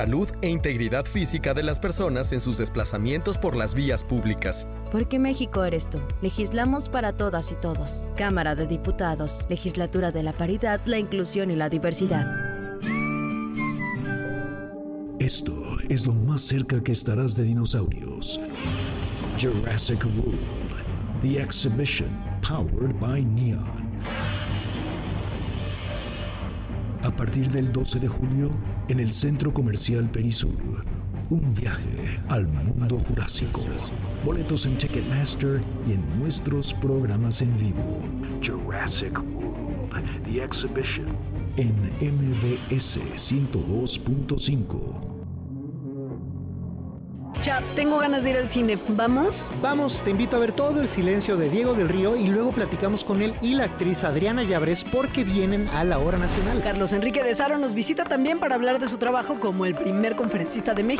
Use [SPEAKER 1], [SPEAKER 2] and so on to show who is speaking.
[SPEAKER 1] salud e integridad física de las personas en sus desplazamientos por las vías públicas.
[SPEAKER 2] Porque México eres tú. Legislamos para todas y todos. Cámara de Diputados, Legislatura de la Paridad, la Inclusión y la Diversidad.
[SPEAKER 3] Esto es lo más cerca que estarás de dinosaurios. Jurassic World, The Exhibition, powered by Neon. A partir del 12 de julio, en el Centro Comercial Perisur, un viaje al mundo jurásico. Boletos en Ticketmaster y en nuestros programas en vivo. Jurassic World, The Exhibition, en MBS 102.5.
[SPEAKER 4] Ya, tengo ganas de ir al cine. ¿Vamos?
[SPEAKER 5] Vamos, te invito a ver Todo el silencio de Diego del Río y luego platicamos con él y la actriz Adriana Llabres porque vienen a la hora nacional.
[SPEAKER 4] Carlos Enrique de Saro nos visita también para hablar de su trabajo como el primer conferencista de México.